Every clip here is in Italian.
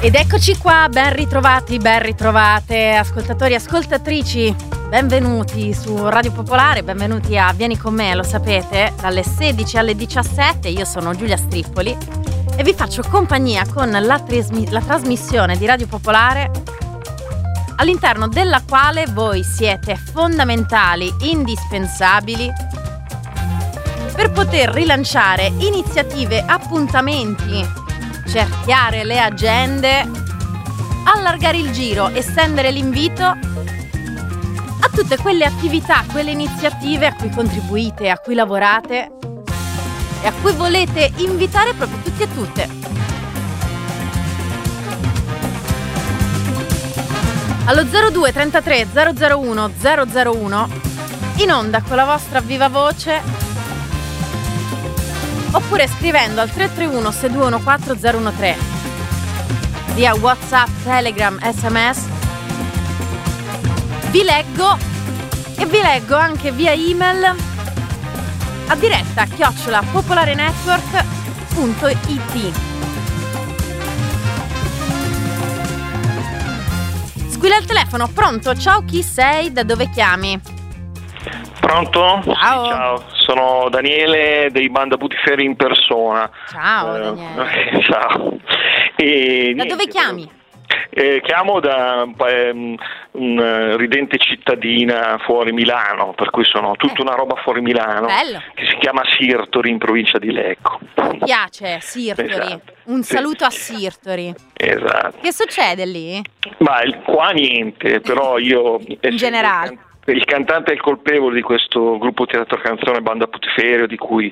Ed eccoci qua, ben ritrovate, ascoltatori e ascoltatrici, benvenuti su Radio Popolare, benvenuti a Vieni con me, lo sapete, dalle 16 alle 17, io sono Giulia Strippoli e vi faccio compagnia con la trasmissione di Radio Popolare all'interno della quale voi siete fondamentali, indispensabili per poter rilanciare iniziative, appuntamenti, cerchiare le agende, allargare il giro, estendere l'invito a tutte quelle attività, quelle iniziative a cui contribuite, a cui lavorate e a cui volete invitare proprio tutti e tutte. Allo 02 33 001 001 in onda con la vostra viva voce oppure scrivendo al 331 6214 013 via WhatsApp, Telegram, SMS. Vi leggo e vi leggo anche via email a diretta @popolarenetwork.it. Squilla il telefono, pronto? Ciao, chi sei? Da dove chiami? Pronto? Ciao. Sì, ciao, sono Daniele dei Banda Putiferri in persona. Ciao Daniele. Ciao. Da dove chiami? Chiamo da una ridente cittadina fuori Milano, per cui sono tutta una roba fuori Milano. Bello. Che si chiama Sirtori, in provincia di Lecco. Mi piace, Sirtori. Esatto. Un Sì. saluto a Sirtori. Esatto. Che succede lì? Ma qua niente, però io... In generale. Il cantante è il colpevole di questo gruppo teatro canzone Banda Putiferio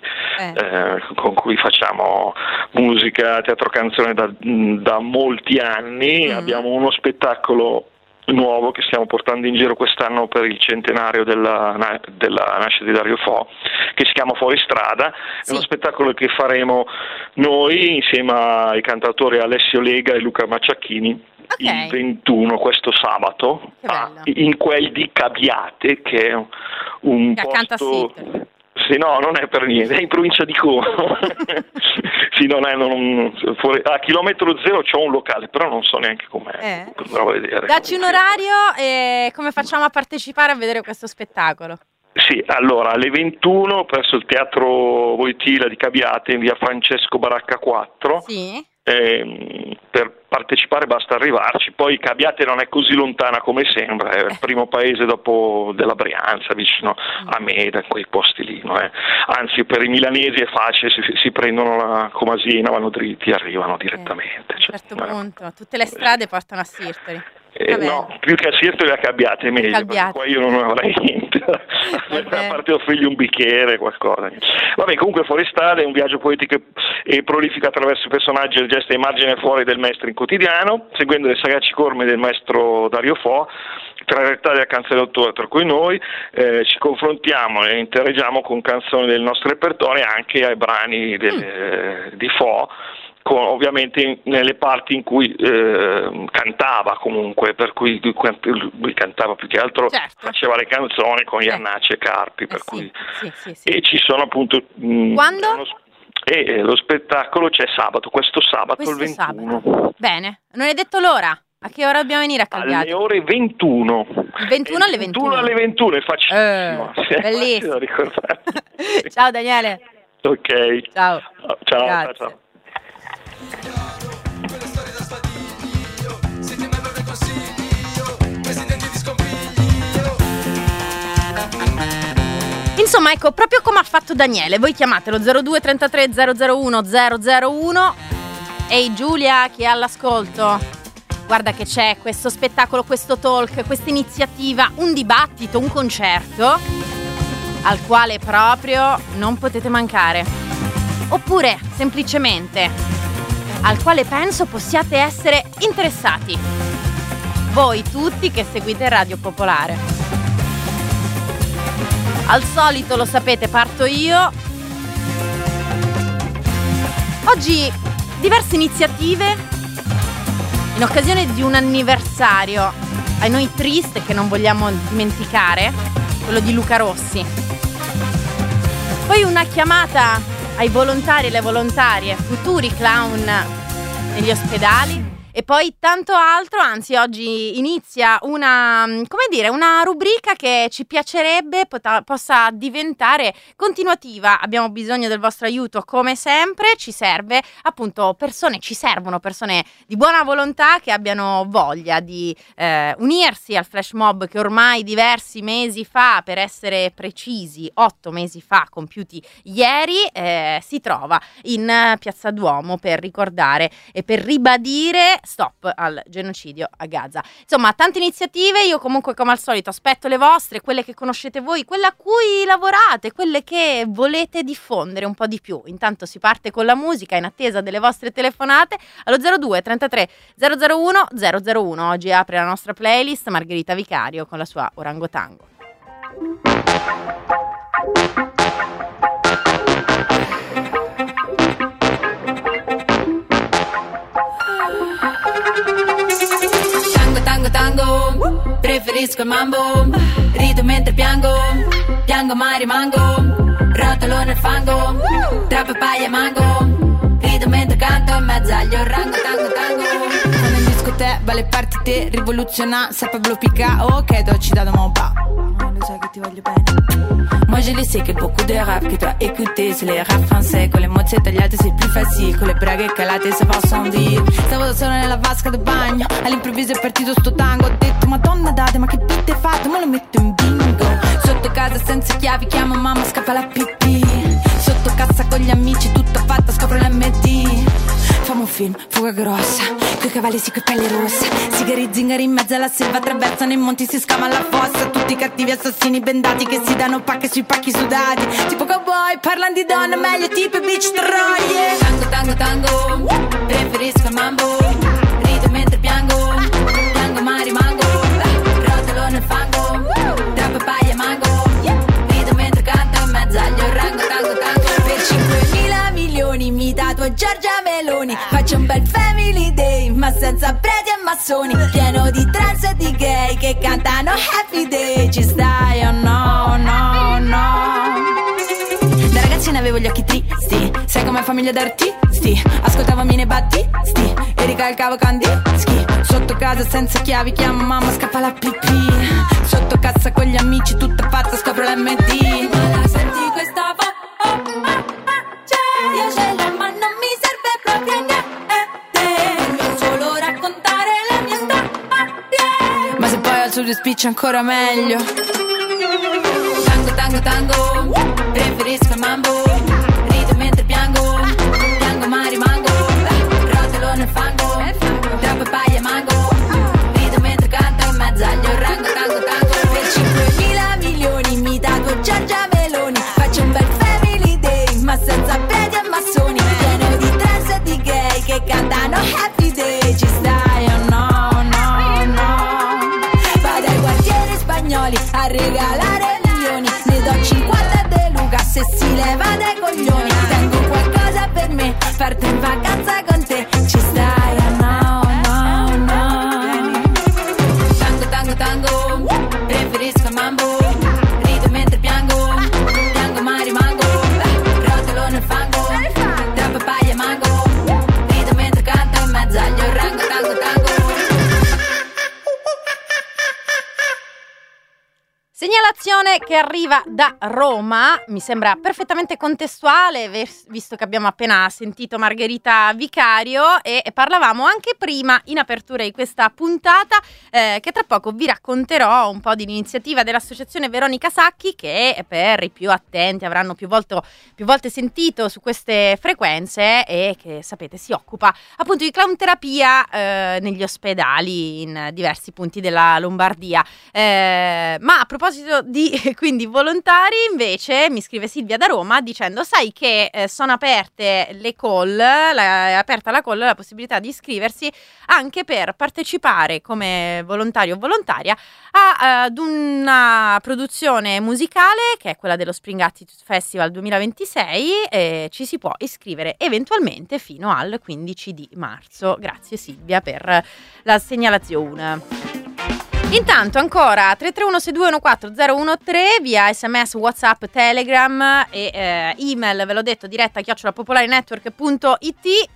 con cui facciamo musica, teatro canzone da molti anni. Abbiamo uno spettacolo nuovo che stiamo portando in giro quest'anno per il centenario della nascita di Dario Fo, che si chiama Fuori Strada. Sì. È uno spettacolo che faremo noi insieme ai cantautori Alessio Lega e Luca Macciacchini. Okay. Il 21, questo sabato, in quel di Cabiate, che è un posto... Sì, no, non è per niente, è in provincia di Como. Sì, a chilometro zero c'ho un locale, però non so neanche com'è. Andrò a vedere. Dacci un orario e come facciamo a partecipare a vedere questo spettacolo? Sì, allora alle 21 presso il Teatro Voitila di Cabiate in via Francesco Baracca 4. Sì. Per partecipare basta arrivarci, poi Cabiate non è così lontana come sembra, è il primo paese dopo della Brianza, vicino a Meda, quei posti lì, no? Anzi per i milanesi è facile, si prendono la Comasina, vanno dritti e arrivano direttamente. A un certo punto, tutte le strade portano a Sirtori. No, più che a Sirtori a Cabiate è meglio, perché qua io non avrei niente, a parte offrirgli un bicchiere, qualcosa. Vabbè, comunque Fuori Strada è un viaggio poetico e prolifico attraverso i personaggi e il gesto e immagine fuori del maestro in quotidiano, seguendo le sagaci orme del maestro Dario Fo, tra realtà della canzone d'autore, tra cui noi ci confrontiamo e interagiamo con canzoni del nostro repertorio e anche ai brani di Fo, ovviamente nelle parti in cui cantava comunque, per cui lui cantava più che altro, faceva le canzoni con Iannacci e Carpi, per cui sì. E ci sono appunto quando? Lo spettacolo c'è questo sabato il 21. Sabato. Bene, non hai detto l'ora? A che ora dobbiamo venire a Cagliari? Alle ore 21. Il 21 alle 21? 21 alle 21, è facilissimo. Bellissimo. Ciao Daniele. Ok. Ciao. Ciao. Insomma, ecco, proprio come ha fatto Daniele, voi chiamatelo 02 33 001 001. Ehi Giulia, chi è all'ascolto? Guarda che c'è questo spettacolo, questo talk, questa iniziativa, un dibattito, un concerto al quale proprio non potete mancare. Oppure, semplicemente, al quale penso possiate essere interessati. Voi tutti che seguite Radio Popolare. Al solito, lo sapete, parto io. Oggi diverse iniziative in occasione di un anniversario a noi triste che non vogliamo dimenticare, quello di Luca Rossi. Poi una chiamata ai volontari e le volontarie, futuri clown negli ospedali, e poi tanto altro. Anzi, oggi inizia una rubrica che ci piacerebbe possa diventare continuativa. Abbiamo bisogno del vostro aiuto come sempre, ci servono persone di buona volontà che abbiano voglia di unirsi al flash mob che ormai diversi mesi fa, per essere precisi 8 mesi fa compiuti ieri, si trova in Piazza Duomo per ricordare e per ribadire stop al genocidio a Gaza. Insomma, tante iniziative. Io comunque, come al solito, aspetto le vostre, quelle che conoscete voi, quelle a cui lavorate, quelle che volete diffondere un po' di più. Intanto si parte con la musica in attesa delle vostre telefonate allo 02 33 001 001. Oggi apre la nostra playlist Margherita Vicario con la sua Orangotango. Tango, preferisco il mambo, rido mentre piango ma rimango, rotolo nel fango, tra papaya e mango, rido mentre canto in mezzo agli orangotango. Quando in discoteca va le partite, rivoluziona, sa Pablo Pica, ok, t'ho citato mon pas. Non lo sai che ti voglio bene. Moi je le sais que beaucoup de rap que toi écouter, c'est les rap français, con le mozze tagliate c'est plus facile, con le braghe calate ça va sans dire. Stavo da sola nella vasca del bagno, all'improvviso è partito sto tango, ho detto madonna date, ma che tutte fate, ma lo metto in bingo. Sotto casa senza chiavi, chiamo mamma, scappa la pipì. Sotto cassa con gli amici, tutta fatta, scopro l'MD. Facciamo un film, fuga grossa, coi cavalli sì, coi pelle rosse, sigari zingari in mezzo alla selva, attraversano i monti, si scava alla fossa. Tutti i cattivi assassini bendati che si danno pacche sui pacchi sudati, tipo cowboy, parlano di donne, meglio tipo i beach troie. Tango, preferisco il mambo, rido mentre piango ma rimango, rotolo nel fango, tra papaya e mango, rido mentre canto in mezzo agli orangotango. Per 5.000 milioni mi tatuo Giorgia Meloni, faccio un bel family day ma senza preti e massoni, pieno di trans e di gay che cantano happy day. Ci stai o no? Da ragazzina avevo gli occhi tristi, sai come famiglia d'artisti, ascoltavo Mine Battisti e ricalcavo Kandinsky. Sotto casa senza chiavi, chiamo mamma, scappa la pipì. Sotto cassa con gli amici, tutta fatta, scopro l'MD. Ma la senti questa io ce l'ho ma non mi serve proprio niente, voglio solo raccontare la mia storia. Ma se poi al suo spiccio ancora meglio. Tango, preferisco il mambo, rido mentre piango ma rimango, rotolo nel fango, tra papaya e mango, rido mentre canto in mezzo agli orangotango. Per 5.000 milioni mi tatuo Giorgia Meloni, faccio un bel family day ma senza preti e massoni, pieno di trans e di gay che cantano happy day. Ci stai o no? Vado ai quartieri spagnoli a regalare milioni, ne do 50 De Luca se si leva dai coglioni. Tengo qualcosa per me, parto in vacanza con te. Ci stai o no? Tango, preferisco il mambo, rido mentre piango ma rimango, rotolo nel fango, tra papaya e mango, rido mentre canto in mezzo agli orangotango. Segnalazione che arriva da Roma, mi sembra perfettamente contestuale, visto che abbiamo appena sentito Margherita Vicario e parlavamo anche prima in apertura di questa puntata che tra poco vi racconterò un po' di l'iniziativa dell'associazione Veronica Sacchi, che per i più attenti avranno più volte sentito su queste frequenze e che sapete si occupa appunto di clown terapia negli ospedali in diversi punti della Lombardia. Ma a proposito di quindi volontari, invece mi scrive Silvia da Roma dicendo: sai che sono aperte le call, è aperta la call, la possibilità di iscriversi anche per partecipare come volontario o volontaria ad una produzione musicale che è quella dello Spring Attitude Festival 2026. Ci si può iscrivere eventualmente fino al 15 di marzo. Grazie Silvia per la segnalazione. Intanto ancora 331-6214013 via SMS, WhatsApp, Telegram e email, ve l'ho detto, diretta @popolarenetwork.it.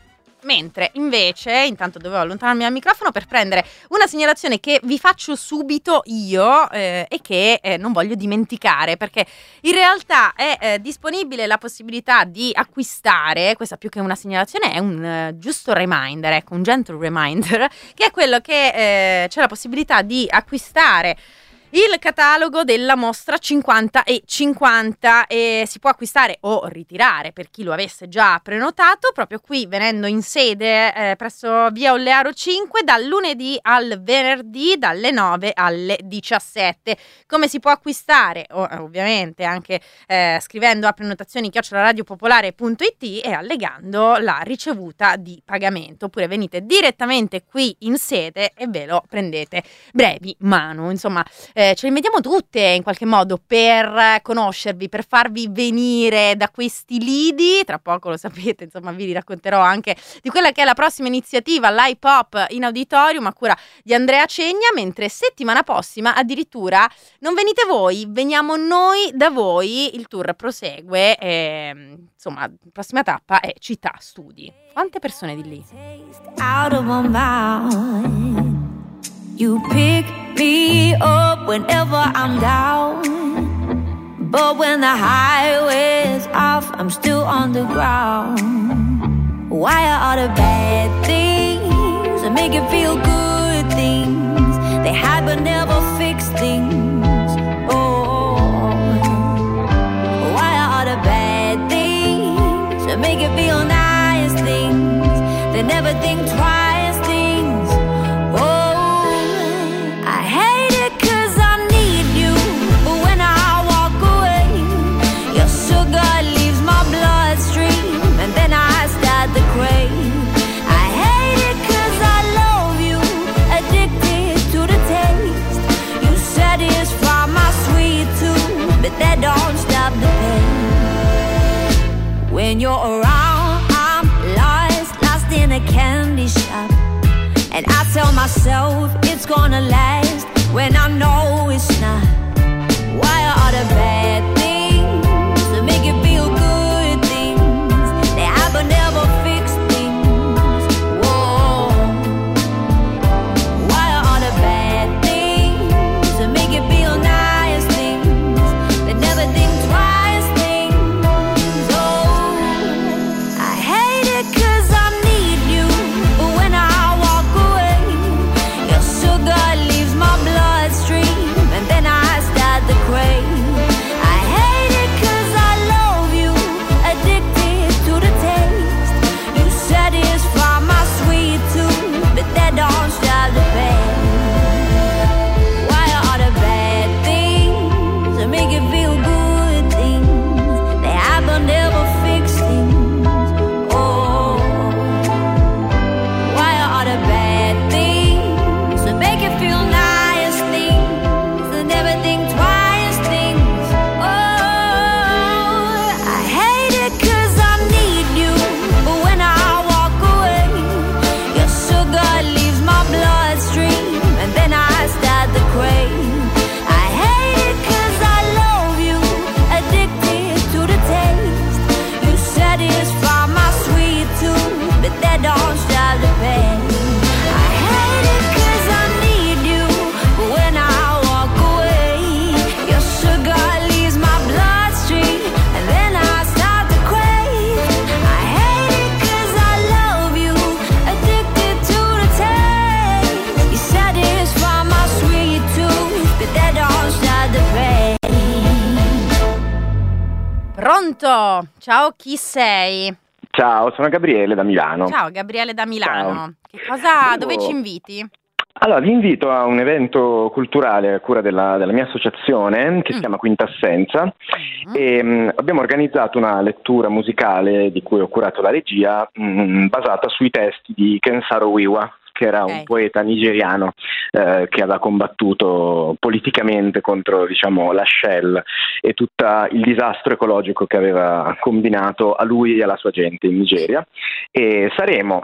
mentre invece, intanto dovevo allontanarmi dal microfono per prendere una segnalazione che vi faccio subito io e che non voglio dimenticare, perché in realtà è disponibile la possibilità di acquistare, questa più che una segnalazione è un giusto reminder, ecco, un gentle reminder, che è quello che c'è la possibilità di acquistare il catalogo della mostra 50 e 50 e si può acquistare o ritirare per chi lo avesse già prenotato proprio qui venendo in sede presso via Ollearo 5 dal lunedì al venerdì dalle 9 alle 17. Come si può acquistare? Ovviamente anche scrivendo a prenotazioni@radiopopolare.it e allegando la ricevuta di pagamento, oppure venite direttamente qui in sede e ve lo prendete brevi mano, insomma. Ce le vediamo tutte in qualche modo per conoscervi, per farvi venire da questi lidi. Tra poco lo sapete, insomma, vi racconterò anche di quella che è la prossima iniziativa Live Pop in Auditorium a cura di Andrea Cegna, mentre settimana prossima addirittura non venite voi, veniamo noi da voi. Il tour prosegue insomma, la prossima tappa è Città Studi. Quante persone di lì? Out of my mind. You pick me up whenever I'm down, but when the highway's off, I'm still on the ground. Why are all the bad things that make it feel good things? They hide but never fix things. Oh, why are all the bad things that make it feel nice things? They never think twice. That don't stop the pain. When you're around, I'm lost in a candy shop. And I tell myself it's gonna last when I know it's not. Why are all the bad things that make it feel good things? They have but never fix things. Whoa. Why are all the bad things that make it feel nice? Never think twice things. Oh, I hate it 'cause I need you, but when I walk away, your sugar leaves my bloodstream, and then I start to crave. I hate it 'cause I love you, addicted to the taste. You satisfy my sweet tooth, but that don't stop the pain. Why are all the bad things that make it feel good things? They have but never fix things. Oh, why are all the bad things that make it feel nice things? They never think twice things. Oh, I hate it 'cause I need you, but when I walk away, your sugar leaves my bloodstream, and then I start to crave. I hate it 'cause I love you, addicted to the taste. You satisfy my sweet tooth, but that don't stop the pain. I hate it 'cause I need you, but when I walk away, your sugar leaves my bloodstream, and then I start to crave. I hate it 'cause I love you, addicted to the taste. You satisfy my sweet tooth, but that don't stop the pain. Pronto? Ciao, chi sei? Ciao, sono Gabriele da Milano. Ciao, Gabriele da Milano. Ciao. Che cosa, dove ci inviti? Allora, vi invito a un evento culturale a cura della mia associazione che si chiama Quintassenza e abbiamo organizzato una lettura musicale di cui ho curato la regia basata sui testi di Kensaro Wiwa, che era un poeta nigeriano che aveva combattuto politicamente contro, diciamo, la Shell e tutto il disastro ecologico che aveva combinato a lui e alla sua gente in Nigeria. E saremo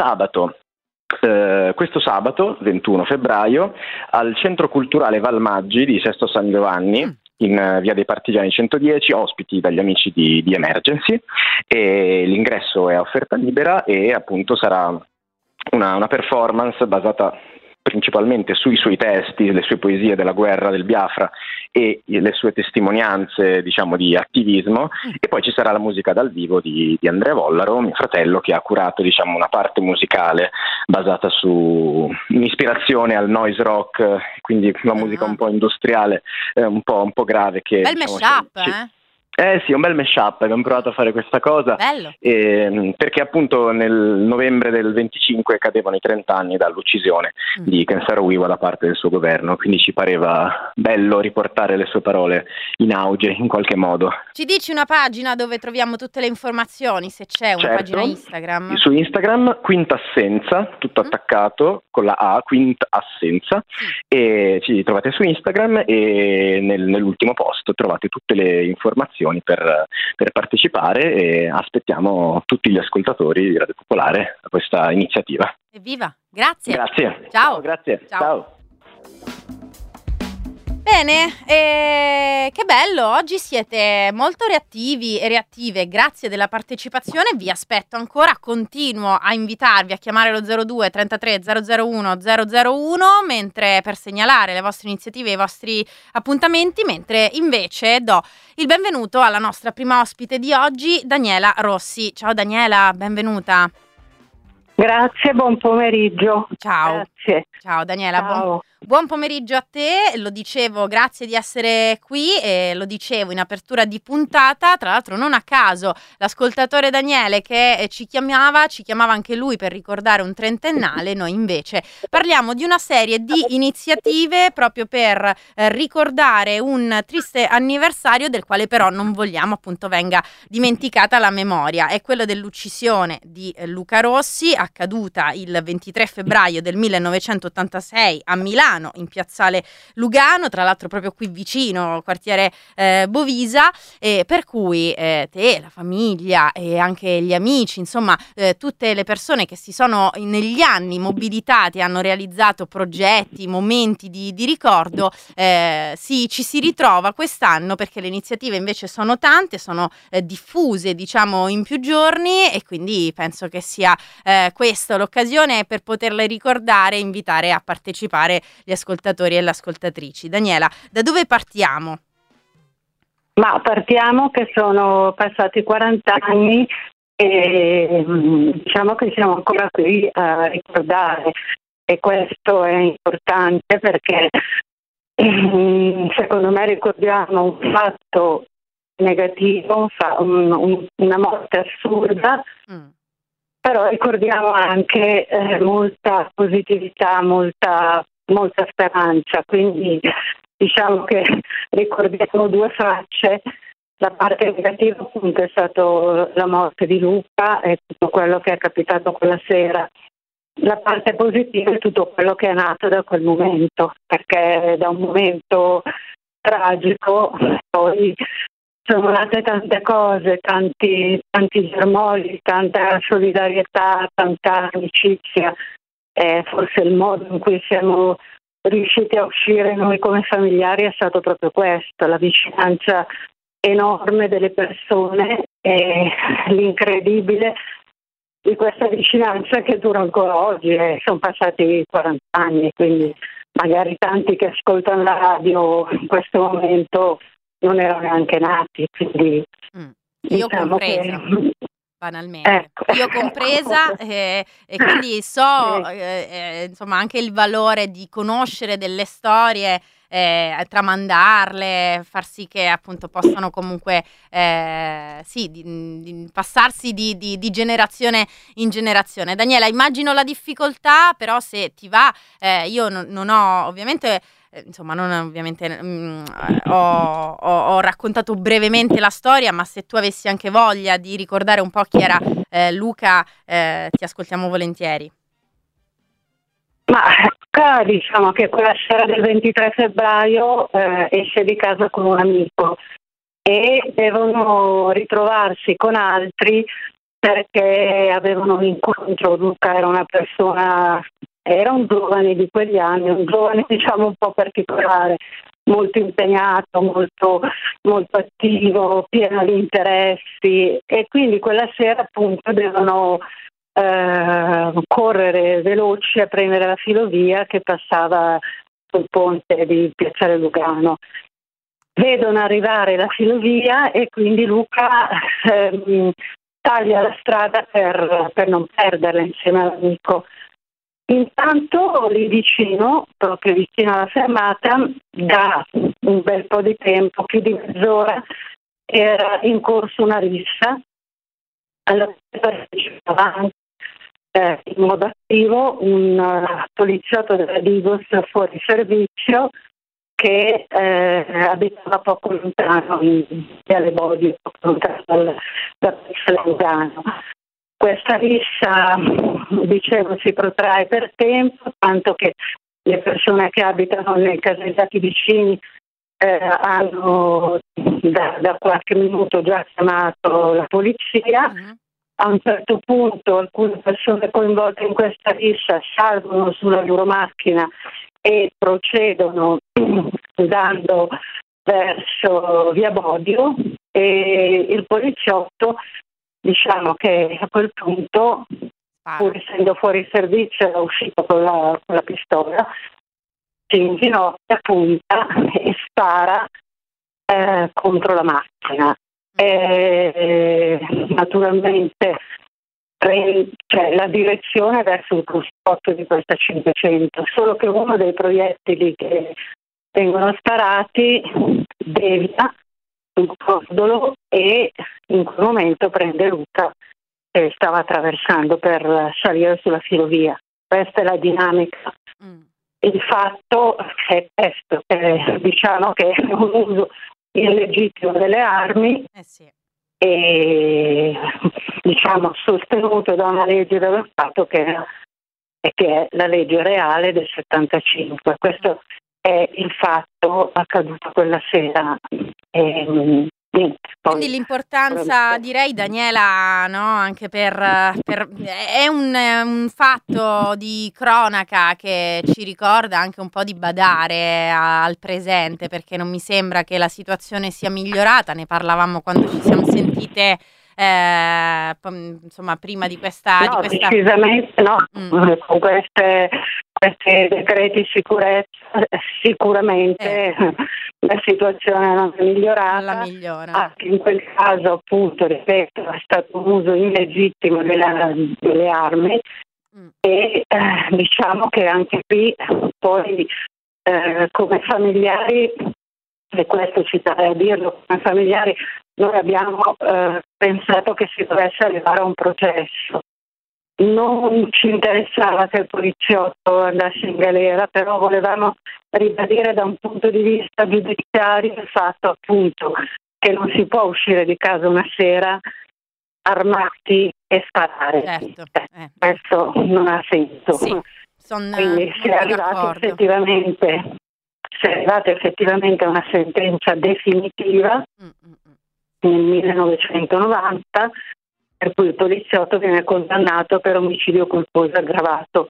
questo sabato 21 febbraio al Centro Culturale Valmaggi di Sesto San Giovanni in via dei Partigiani 110, ospiti dagli amici di Emergency, e l'ingresso è a offerta libera e appunto sarà una performance basata principalmente sui suoi testi, le sue poesie della guerra del Biafra e le sue testimonianze, diciamo, di attivismo, e poi ci sarà la musica dal vivo di Andrea Vollaro, mio fratello, che ha curato, diciamo, una parte musicale basata su un'ispirazione al noise rock, quindi una musica un po' industriale, un po' grave, che bel diciamo, mashup, sì, un bel mashup, abbiamo provato a fare questa cosa. Bello. Perché appunto nel novembre del 25 cadevano i 30 anni dall'uccisione di Ken Saro-Wiwa da parte del suo governo, quindi ci pareva bello riportare le sue parole in auge in qualche modo. Ci dici una pagina dove troviamo tutte le informazioni, se c'è una pagina Instagram? Su Instagram Quintassenza, tutto attaccato con la A, Quintassenza, e ci trovate su Instagram, e nell'ultimo post trovate tutte le informazioni per partecipare, e aspettiamo tutti gli ascoltatori di Radio Popolare a questa iniziativa. Evviva, grazie. Grazie. Ciao. Grazie. Ciao. Bene, che bello, oggi siete molto reattivi e reattive, grazie della partecipazione, vi aspetto ancora, continuo a invitarvi a chiamare lo 02 33 001 001 mentre per segnalare le vostre iniziative e i vostri appuntamenti, mentre invece do il benvenuto alla nostra prima ospite di oggi, Daniela Rossi. Ciao Daniela, benvenuta. Grazie, buon pomeriggio. Ciao. Grazie. Ciao Daniela, Ciao. Buon pomeriggio a te, lo dicevo, grazie di essere qui, e lo dicevo in apertura di puntata, tra l'altro non a caso l'ascoltatore Daniele che ci chiamava anche lui per ricordare un trentennale, noi invece parliamo di una serie di iniziative proprio per ricordare un triste anniversario del quale però non vogliamo appunto venga dimenticata la memoria, è quello dell'uccisione di Luca Rossi, accaduta il 23 febbraio del 1986 a Milano, in piazzale Lugano, tra l'altro proprio qui vicino, quartiere Bovisa, per cui te, la famiglia e anche gli amici, insomma tutte le persone che si sono negli anni mobilitate, hanno realizzato progetti, momenti di ricordo, ci si ritrova quest'anno, perché le iniziative invece sono tante, sono diffuse diciamo in più giorni, e quindi penso che sia questa l'occasione per poterle ricordare e invitare a partecipare gli ascoltatori e le ascoltatrici. Daniela, da dove partiamo? Ma partiamo che sono passati 40 anni e diciamo che siamo ancora qui a ricordare, e questo è importante perché secondo me ricordiamo un fatto negativo, una morte assurda, però ricordiamo anche molta positività, molta speranza, quindi diciamo che ricordiamo due facce. La parte negativa appunto è stato la morte di Luca e tutto quello che è capitato quella sera. La parte positiva è tutto quello che è nato da quel momento, perché da un momento tragico poi sono nate tante cose, tanti germogli, tanta solidarietà, tanta amicizia. Forse il modo in cui siamo riusciti a uscire noi come familiari è stato proprio questo, la vicinanza enorme delle persone e l'incredibile di questa vicinanza che dura ancora oggi, sono passati 40 anni, quindi magari tanti che ascoltano la radio in questo momento non erano neanche nati, quindi io diciamo compresa. Che... banalmente, ecco. Io compresa e quindi so insomma anche il valore di conoscere delle storie, tramandarle, far sì che appunto possano comunque passarsi di generazione in generazione. Daniela, immagino la difficoltà, però se ti va, io non ho ovviamente ho raccontato brevemente la storia, ma se tu avessi anche voglia di ricordare un po' chi era Luca, ti ascoltiamo volentieri. Ma diciamo che quella sera del 23 febbraio esce di casa con un amico e devono ritrovarsi con altri perché avevano un incontro. Luca era una persona, era un giovane di quegli anni, un giovane diciamo un po' particolare, molto impegnato, molto, molto attivo, pieno di interessi, e quindi quella sera appunto devono correre veloci a prendere la filovia che passava sul ponte di Piazzale Lugano. Vedono arrivare la filovia e quindi Luca taglia la strada per non perderla insieme all'amico. Intanto lì vicino, proprio vicino alla fermata, da un bel po' di tempo, più di mezz'ora, era in corso una rissa alla quale partecipava anche in modo attivo un poliziotto della Digos fuori servizio che abitava poco lontano in Viale Bodio, poco lontano da Piazzale Lugano. Questa rissa, dicevo, si protrae per tempo, tanto che le persone che abitano nei caseggiati vicini hanno da qualche minuto già chiamato la polizia. A un certo punto alcune persone coinvolte in questa rissa salgono sulla loro macchina e procedono andando verso Via Bodio, e il poliziotto, diciamo che a quel punto, pur essendo fuori servizio, era uscito con la pistola, si inginocchia, punta e spara contro la macchina. Naturalmente la direzione verso il cruscotto di questa 500, solo che uno dei proiettili che vengono sparati devia sul cordolo e in quel momento prende Luca che stava attraversando per salire sulla filovia. Questa è la dinamica. Il fatto è questo, diciamo che è un uso illegittimo delle armi, e diciamo sostenuto da una legge dello Stato che è la legge reale del 75. Questo è il fatto accaduto quella sera. Quindi l'importanza, direi, Daniela, no? Anche è un fatto di cronaca che ci ricorda anche un po' di badare al presente, perché non mi sembra che la situazione sia migliorata. Ne parlavamo quando ci siamo sentite insomma prima di questa. Decisamente no. Con questi decreti sicurezza sicuramente la situazione non è migliorata. La migliora. Anche in quel caso, appunto, ripeto, è stato un uso illegittimo delle armi, e diciamo che anche qui poi come familiari, e questo ci terrei a dirlo, come familiari noi abbiamo pensato che si dovesse arrivare a un processo. Non ci interessava che il poliziotto andasse in galera, però volevamo ribadire da un punto di vista giudiziario il fatto, appunto, che non si può uscire di casa una sera armati e sparare. Certo. Questo non ha senso. Sì, quindi si è arrivati effettivamente a una sentenza definitiva nel 1990, per cui il poliziotto viene condannato per omicidio colposo aggravato.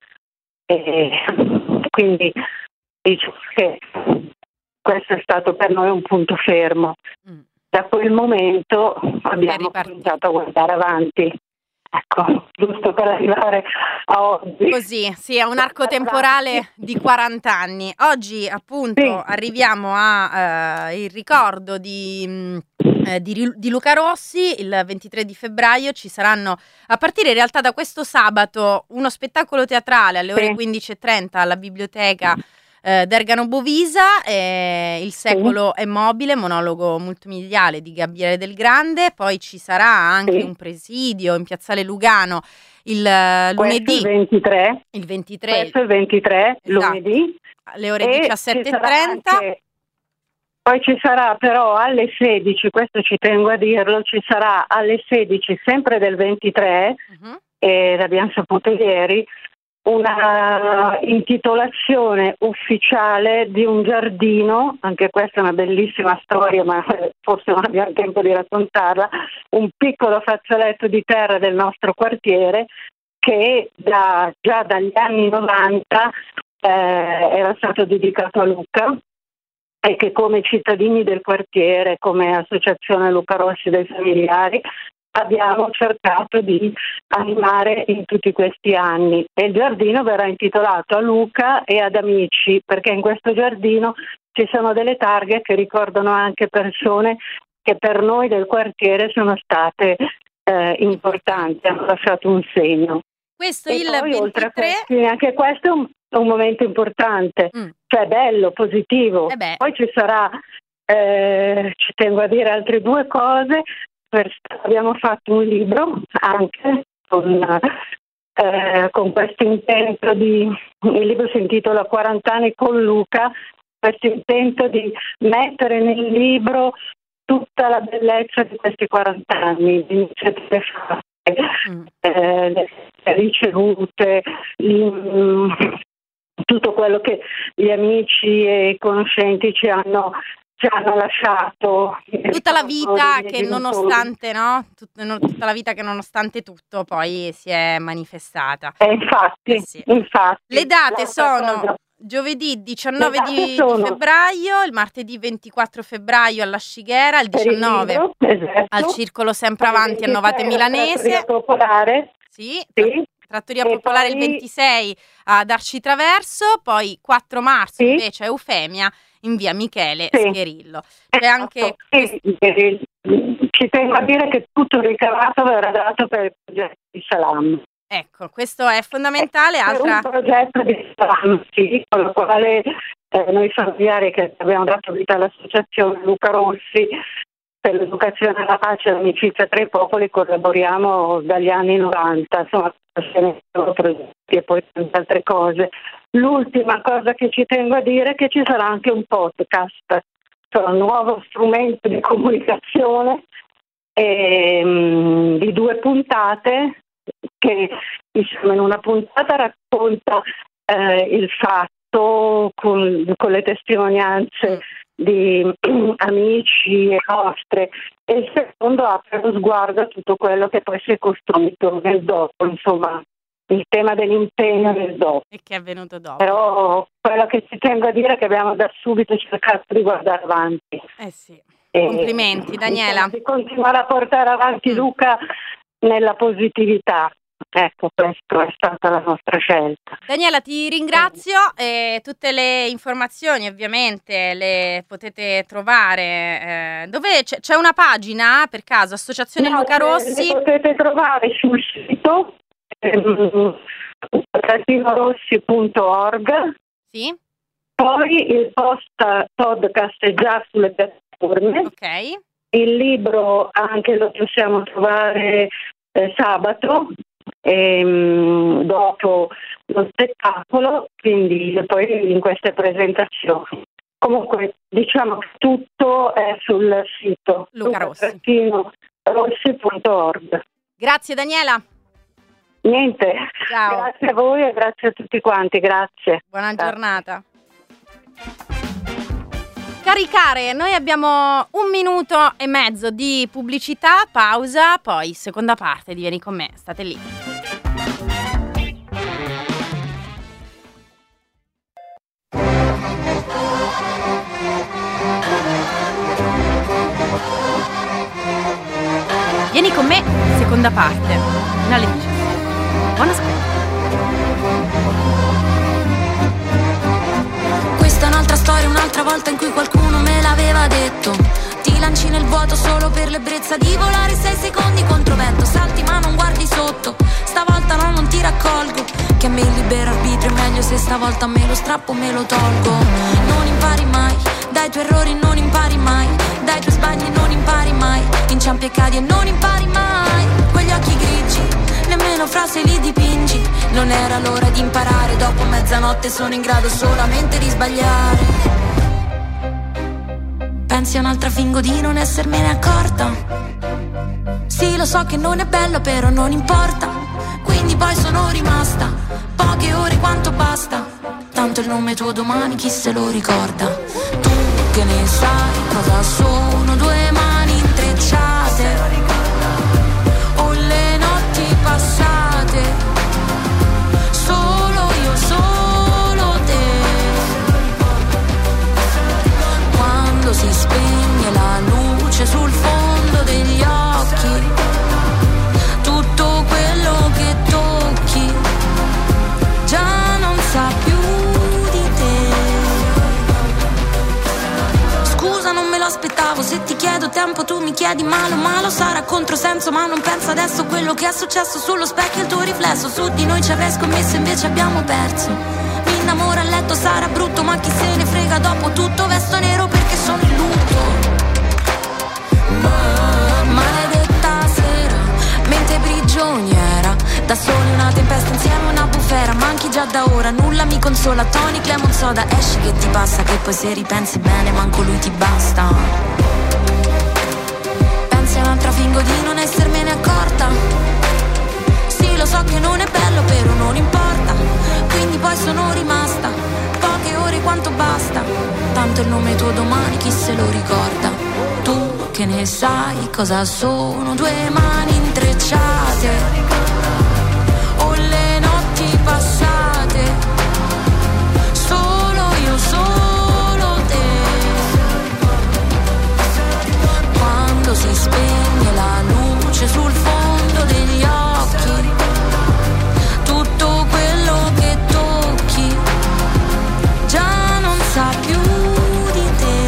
Quindi dico che questo è stato per noi un punto fermo. Da quel momento abbiamo cominciato a guardare avanti. Ecco, giusto per arrivare a oggi. Così, sì, è un arco temporale di 40 anni. Oggi, appunto, arriviamo a il ricordo di Luca Rossi. Il 23 di febbraio ci saranno, a partire in realtà da questo sabato, uno spettacolo teatrale alle ore 15:30 alla biblioteca d'Ergano Bovisa, Il secolo è mobile, monologo multimediale di Gabriele Del Grande. Poi ci sarà anche un presidio in Piazzale Lugano il lunedì. Il 23. Questo è il 23, esatto, lunedì. Alle ore 17:30. Poi ci sarà però alle 16, questo ci tengo a dirlo, ci sarà alle 16 sempre del 23, e l'abbiamo saputo ieri, una intitolazione ufficiale di un giardino, anche questa è una bellissima storia, ma forse non abbiamo tempo di raccontarla, un piccolo fazzoletto di terra del nostro quartiere che già dagli anni 90 era stato dedicato a Luca, e che come cittadini del quartiere, come associazione Luca Rossi dei familiari, abbiamo cercato di animare in tutti questi anni. E il giardino verrà intitolato a Luca e ad amici, perché in questo giardino ci sono delle targhe che ricordano anche persone che per noi del quartiere sono state importanti, hanno lasciato un segno. Questo e il poi, 23... oltre a questi, anche questo è un momento importante, cioè bello, positivo. Poi ci sarà, ci tengo a dire altre due cose. Abbiamo fatto un libro anche con questo intento il libro si intitola 40 anni con Luca, questo intento di mettere nel libro tutta la bellezza di questi 40 anni, di iniziative fatte, le ricevute, tutto quello che gli amici e i conoscenti ci hanno lasciato, tutta la vita che nonostante tutta la vita che nonostante tutto poi si è manifestata. Infatti. Le date sono giovedì 19 di febbraio, il martedì 24 febbraio alla Scighera, il 19 al Circolo Sempre Avanti a Novate Milanese. Trattoria Popolare il 26 ad Arcitraverso, poi 4 marzo invece a Eufemia in via Michele Scherillo. C'è anche ci tengo a dire che tutto il ricavato verrà dato per il progetto di Salam. Ecco, questo è fondamentale. Per un progetto di Salam, con il quale noi familiari che abbiamo dato vita all'associazione Luca Rossi per l'educazione alla pace e l'amicizia tra i popoli collaboriamo dagli anni 90, insomma, e poi tante altre cose. L'ultima cosa che ci tengo a dire è che ci sarà anche un podcast, cioè un nuovo strumento di comunicazione di 2 puntate che in una puntata racconta il fatto con le testimonianze di amici e nostre, e il secondo apre lo sguardo a tutto quello che poi si è costruito nel dopo, insomma il tema dell'impegno nel dopo. E che è avvenuto dopo. Però quello che ci tengo a dire è che abbiamo da subito cercato di guardare avanti. Complimenti Daniela. Di continuare a portare avanti Luca nella positività. Ecco, questa è stata la nostra scelta. Daniela, ti ringrazio, tutte le informazioni ovviamente le potete trovare, dove c'è una pagina per caso, Associazione Luca Rossi? Le potete trovare sul sito rossi.org. Sì. Poi il podcast è già sulle piattaforme. Ok. Il libro anche lo possiamo trovare sabato dopo lo spettacolo, quindi poi in queste presentazioni. Comunque diciamo che tutto è sul sito lucarossi.org. Grazie Daniela. Niente, ciao. Grazie a voi e grazie a tutti quanti, grazie. Buona giornata. Caricare, noi abbiamo 1 minuto e mezzo di pubblicità, pausa, poi seconda parte di Vieni con me, state lì. Vieni con me, seconda parte, fino alle 10. Buon ascolto. Questa è un'altra storia, un'altra volta in cui qualcuno me l'aveva detto. Ti lanci nel vuoto solo per l'ebbrezza di volare 6 secondi contro vento. Salti ma non guardi sotto, stavolta no, non ti raccolgo. Che a me il libero arbitrio è meglio se stavolta me lo strappo, me lo tolgo. Non impari mai, dai tuoi errori non impari mai, dai tuoi sbagli non impari mai, inciampi e cadi e non impari mai. Quegli occhi grigi, nemmeno frasi li dipingi. Non era l'ora di imparare, dopo mezzanotte sono in grado solamente di sbagliare. Pensi a un'altra, fingo di non essermene accorta. Sì, lo so che non è bello, però non importa. Quindi poi sono rimasta poche ore quanto basta. Tanto il nome tuo domani chi se lo ricorda. Tu che ne sai cosa sono 2 mani intrecciate o le notti passate, solo io, solo te. aspettavo. Se ti chiedo tempo tu mi chiedi malo. Sarà controsenso ma non penso adesso quello che è successo. Sullo specchio il tuo riflesso, su di noi ci avrei scommesso invece abbiamo perso. Mi innamoro a letto, sarà brutto ma chi se ne frega, dopo tutto vesto nero perché sono in lutto. Maledetta sera, mente prigioniera, da soli una tempesta insieme una bufera. Manchi già da ora, nulla mi consola. Tonic, lemon soda, esci che ti passa. Che poi se ripensi bene manco lui ti basta. Pensi a un'altra, fingo di non essermene accorta. Sì, lo so che non è bello però non importa. Quindi poi sono rimasta, poche ore quanto basta. Tanto il nome tuo domani chi se lo ricorda. Tu che ne sai cosa sono due mani intrecciate o le notti passate. Solo io, solo te. Quando si spegne la luce sul fondo degli occhi, tutto quello che tocchi già non sa più di te.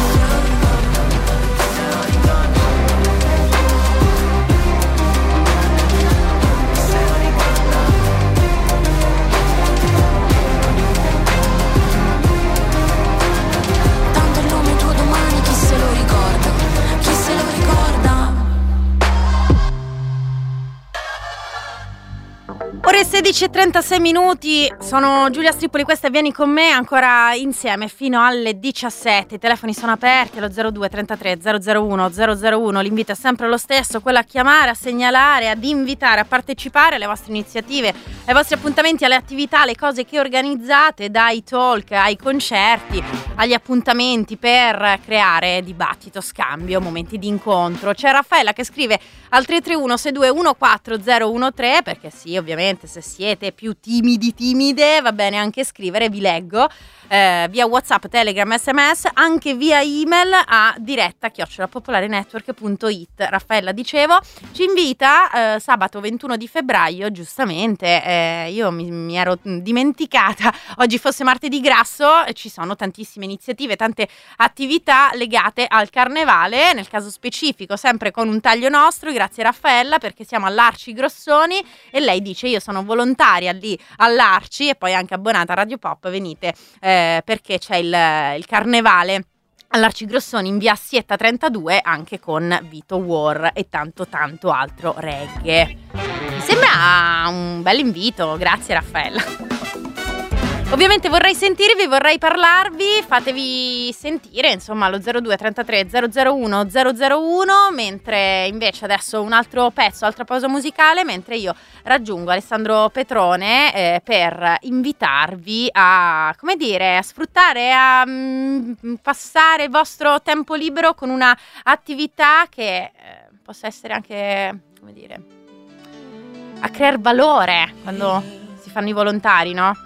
Tanto il nome tuo domani chi se lo ricorda, chi se lo ricorda. Ore 16:36 minuti, sono Giulia Stripoli, questa è Vieni con me, ancora insieme fino alle 17. I telefoni sono aperti allo 02 33 001 001, l'invito è sempre lo stesso, quello a chiamare, a segnalare, ad invitare, a partecipare alle vostre iniziative, ai vostri appuntamenti, alle attività, alle cose che organizzate, dai talk ai concerti, agli appuntamenti per creare dibattito, scambio, momenti di incontro. C'è Raffaella che scrive al 331 62 14013, perché sì, ovviamente se siete più timide va bene anche scrivere, vi leggo via WhatsApp, Telegram, SMS, anche via email a diretta@popolarenetwork.it. Raffaella, dicevo, ci invita sabato 21 di febbraio, giustamente, io mi ero dimenticata, oggi fosse martedì grasso, ci sono tantissime iniziative, tante attività legate al carnevale, nel caso specifico sempre con un taglio nostro, grazie Raffaella, perché siamo all'Arci Grossoni e lei dice io sono volontaria lì all'Arci e poi anche abbonata a Radio Pop, venite perché c'è il carnevale all'Arci Grossoni in via Sietta 32 anche con Vito War e tanto altro reggae. Mi sembra un bel invito, grazie Raffaella. Ovviamente vorrei sentirvi, vorrei parlarvi, fatevi sentire, insomma, allo 02 33 001 001, mentre invece adesso un altro pezzo, altra pausa musicale, mentre io raggiungo Alessandro Petrone per invitarvi a, come dire, a sfruttare, a passare il vostro tempo libero con una attività che possa essere anche, come dire, a creare valore quando si fanno i volontari, no?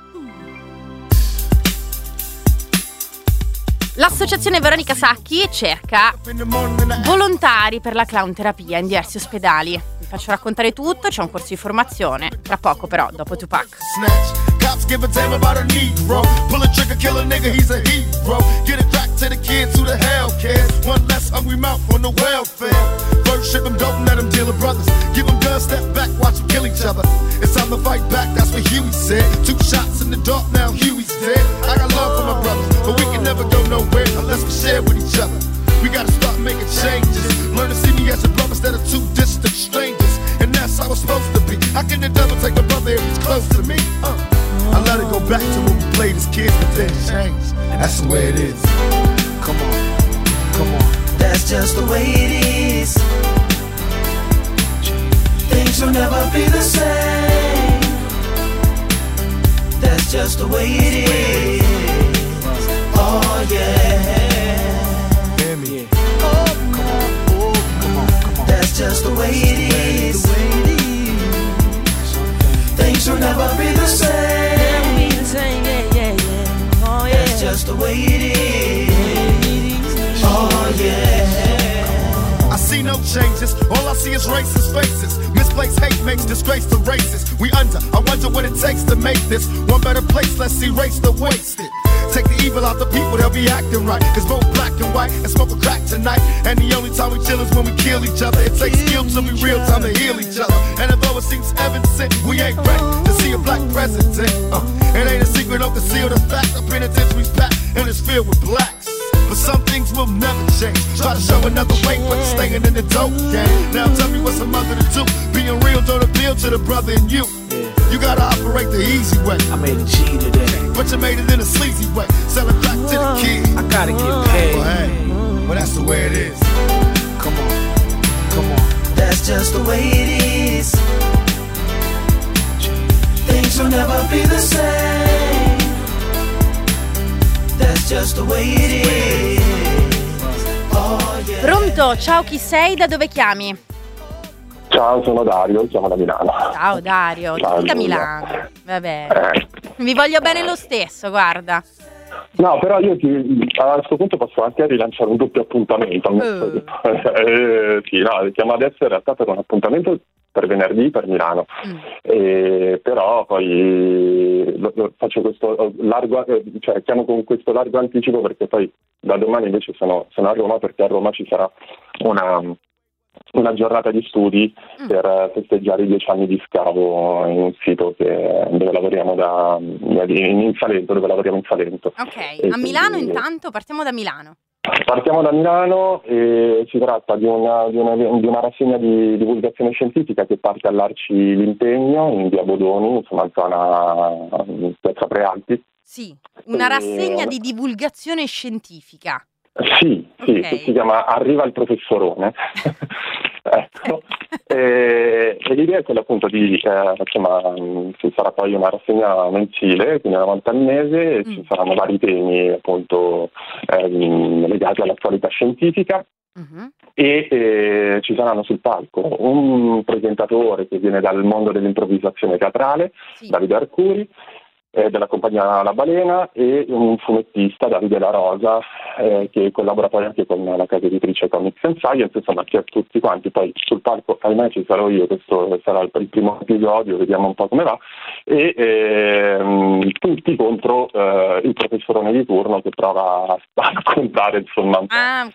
L'associazione Veronica Sacchi cerca volontari per la clown terapia in diversi ospedali. Vi faccio raccontare tutto, c'è un corso di formazione. Tra poco però, dopo Tupac. Cops give a damn about a Negro. Pull a trigger, kill a nigga, he's a hero. Get it back to the kids who the hell cares. One less hungry mouth on the welfare. First ship them, don't let them deal with brothers. Give them guns, step back, watch them kill each other. It's time to fight back, that's what Huey said. 2 shots in the dark, now Huey's dead. I got love for my brothers, but we can never go nowhere unless we share with each other. We gotta start making changes. Learn to see me as a brother instead of 2 distant strangers. And that's how it's supposed to be. How can the devil take my brother if he's close to me? I let it go back to when we played as kids, but then changed. And that's the way it is. Come on, come on. That's just the way it is. Things will never be the same. That's just the way it is. Oh yeah. Hear me. Oh, come on, oh, come on, come on. That's just the way it is. Things will never be the same. Oh yeah. That's just the way it is. Oh yeah. I see no changes. All I see is racist faces. Misplaced hate makes disgrace to races. We under. I wonder what it takes to make this one better place. Let's erase the wasted. Take the evil out the people, they'll be acting right. Cause both black and white and smoke a crack tonight. And the only time we chill is when we kill each other. It takes skill to be real time to heal each other. And although it seems evident, we ain't ready to see a black president. It ain't a secret, don't conceal the fact. The penitentiary's packed and it's filled with blacks. But some things will never change. Try to show another way, but staying in the dope game. Now tell me what's a mother to do. Being real don't appeal to the brother in you. You gotta operate the easy way. I made a G today, but you made it in a sleazy way. Selling back to the kid. I gotta get paid. Well, hey, well that's the way it is. Come on, come on. That's just the way it is. Things will never be the same. That's just the way it is. Oh, yeah. Pronto? Ciao, chi sei? Da dove chiami? Ciao, sono Dario, chiamo da Milano. Ciao Dario, tu da Milano. Vabbè. Vi voglio bene lo stesso, guarda. No, però io a questo punto posso anche rilanciare un doppio appuntamento. Sì, no, chiamo adesso in realtà per un appuntamento per venerdì per Milano. Però poi faccio questo largo, cioè chiamo con questo largo anticipo perché poi da domani invece sono a Roma, perché a Roma ci sarà una giornata di studi per festeggiare i 10 anni di scavo in un sito dove lavoriamo in Salento, Ok, a Milano intanto, partiamo da Milano. Partiamo da Milano e si tratta di una rassegna di divulgazione scientifica che parte all'Arci L'Impegno in via Bodoni, insomma zona Piazza Prealpi. Sì, una rassegna di divulgazione scientifica. Sì, okay. Che si chiama Arriva il professorone. Ecco. E l'idea è quella appunto ci sarà poi una rassegna mensile, quindi una volta al mese, e ci saranno vari temi appunto legati all'attualità scientifica. E ci saranno sul palco un presentatore che viene dal mondo dell'improvvisazione teatrale, Davide Arcuri, della compagnia La Balena, e un fumettista, Davide La Rosa, che collabora poi anche con la casa editrice Comics and Science, insomma che tutti quanti. Poi sul palco ahimè ci sarò io, questo sarà il primo episodio, vediamo un po' come va, e tutti contro il professorone di turno che prova a raccontare insomma la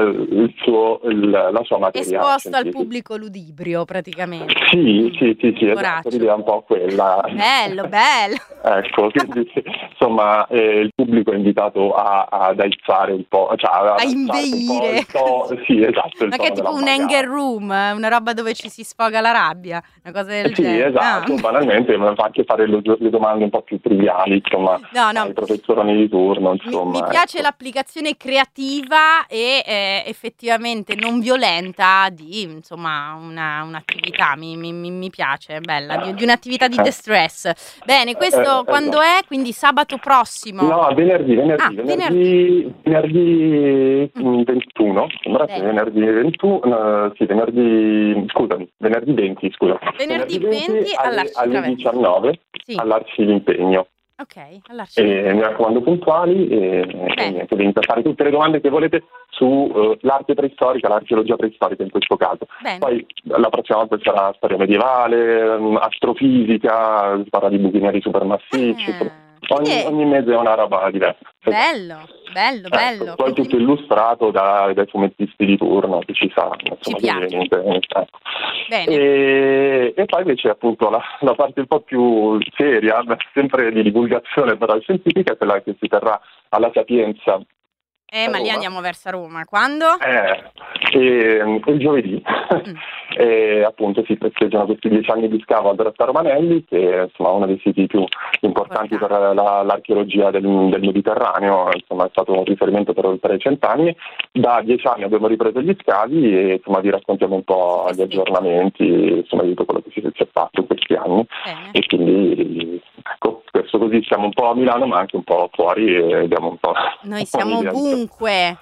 sua materia esposto al pubblico ludibrio praticamente. Sì, esatto, l'idea è un po' quella. Bello. Ecco, quindi insomma il pubblico è invitato ad aizzare un po', cioè a inveire. Sì, esatto. Ma che è tipo un anger room, una roba dove ci si sfoga la rabbia, una cosa del genere. Sì, esatto, banalmente, ma fa anche fare le domande un po' più triviali, insomma, ai professoroni di turno, insomma. Mi piace l'applicazione creativa e effettivamente non violenta di, insomma, un'attività, mi piace, è bella, di un'attività di distress. Bene, questo quando è? Quindi sabato prossimo? No, venerdì 21, sembra che venerdì 20, scusa. Venerdì 20 alle 19 all'Arci L'Impegno. Ok, all'Arci L'Impegno. Mi raccomando puntuali e niente, venite a fare tutte le domande che volete su l'arte preistorica, l'archeologia preistorica in questo caso. Bene. Poi la prossima volta sarà storia medievale, astrofisica, si parla di buchi neri supermassicci. Ogni mese è una roba diversa. Bello. Poi tutto illustrato dai fumettisti di turno che ci saranno. Ci piace. Bene. E poi invece appunto la parte un po' più seria, sempre di divulgazione però scientifica, è quella che si terrà alla Sapienza. Ma lì andiamo verso Roma. Quando? Il giovedì. E appunto si festeggiano questi 10 anni di scavo al Grotta Romanelli, che è insomma uno dei siti più importanti per l'archeologia del Mediterraneo, insomma è stato un riferimento per oltre 100 anni. Da 10 anni abbiamo ripreso gli scavi e insomma vi raccontiamo un po' gli aggiornamenti, insomma di tutto quello che si è fatto in questi anni. Bene. E quindi ecco, questo così siamo un po' a Milano ma anche un po' fuori e abbiamo un po'. Noi siamo ovunque.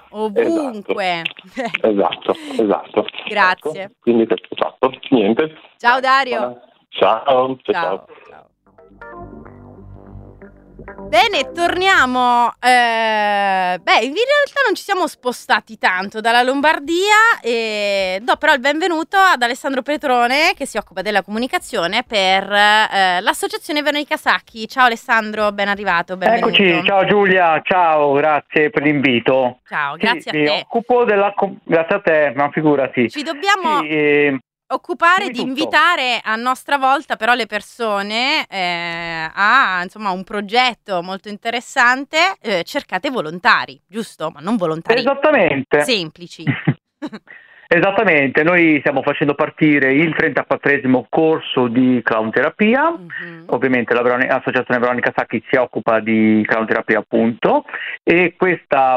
Esatto. Grazie. Ecco, quindi questo è fatto. Niente. Ciao Dario. Ciao. Bene, torniamo. In realtà non ci siamo spostati tanto dalla Lombardia e do però il benvenuto ad Alessandro Petrone, che si occupa della comunicazione per l'associazione Veronica Sacchi. Ciao Alessandro, ben arrivato, benvenuto. Eccoci, ciao Giulia, ciao, grazie per l'invito. Ciao, grazie a te. Mi occupo grazie a te, ma figurati. Ci dobbiamo occupare di invitare a nostra volta però le persone a insomma un progetto molto interessante. Cercate volontari, giusto? Ma non volontari esattamente semplici. Esattamente, noi stiamo facendo partire il 34esimo corso di clown terapia. Ovviamente l'associazione Veronica Sacchi si occupa di clown terapia, appunto, e questo